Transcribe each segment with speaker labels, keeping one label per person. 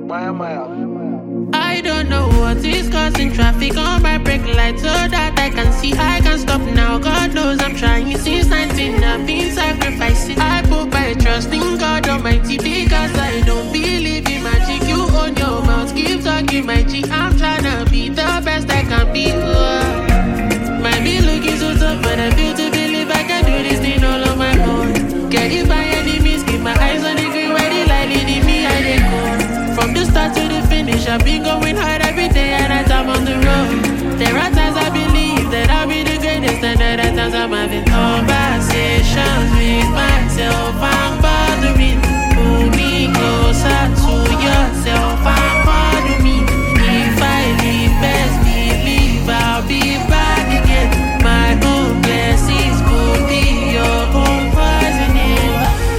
Speaker 1: I don't know what is causing traffic on my brake light so that I can see. I can stop now. God knows I'm trying since 19. I've been sacrificing. I put my trust in God Almighty because I don't believe in magic. You own your mouth, keep talking my G. I'm tryna be the best I can be. Might be looking so tough, but I feel to believe I can do this thing all on my own. Get it by enemies, keep my eyes on the green where the light leading me, I dey go. From the start to the finish, I've been going hard every day and I time on the road. There are times I believe that I'll be the greatest, and there are times I'm having conversations with myself. I'm bothering, pull me closer to yourself. I'm bothering me. If I leave, best believe I'll be back again. My own blessings could be your own poisoning.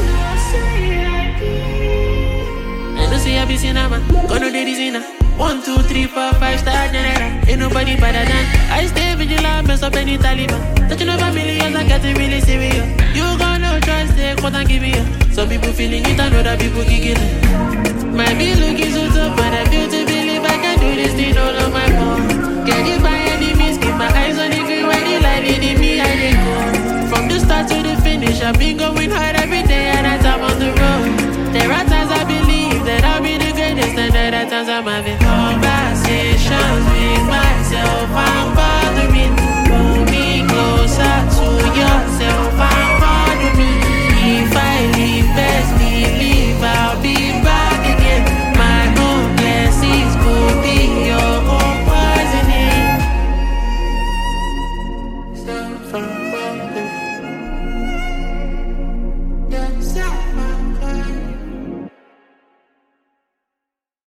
Speaker 1: I know say I be sinner man, gonna do this sinner. 1, 2, 3, 4, 5 star general. Ain't nobody better than I stay vigilant, mess up any Taliban. Touching over millions, I get it really serious. You got no choice, take what I'm giving you. Some people feeling it and other people kicking it. Might be looking so tough, but I feel to believe I can do this thing all on my own. Get it by enemies, keep my eyes on the green where the light leading me, I dey go. From the start to the finish, I've been going hard every day and I time on the road. There are times I believe that I'll be the greatest, and there are times I'm having conversations with myself. I'm bothering, pull me closer to yourself. I'm bothering. If I leave, best believe I'll be back again. My own blessings could be your own poisoning. So far.